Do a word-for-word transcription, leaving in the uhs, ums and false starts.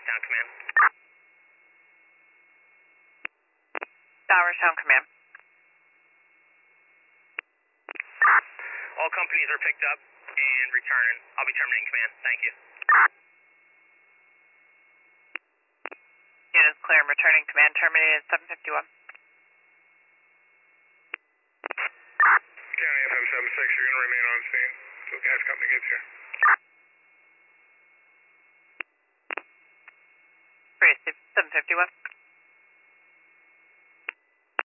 Town Command. Towers Town Command. All companies are picked up and returning. I'll be terminating command. Thank you. Units clear and returning command terminated seven fifty-one. County F M seven six, you're going to remain on scene until gas company gets here. Great, seven fifty-one.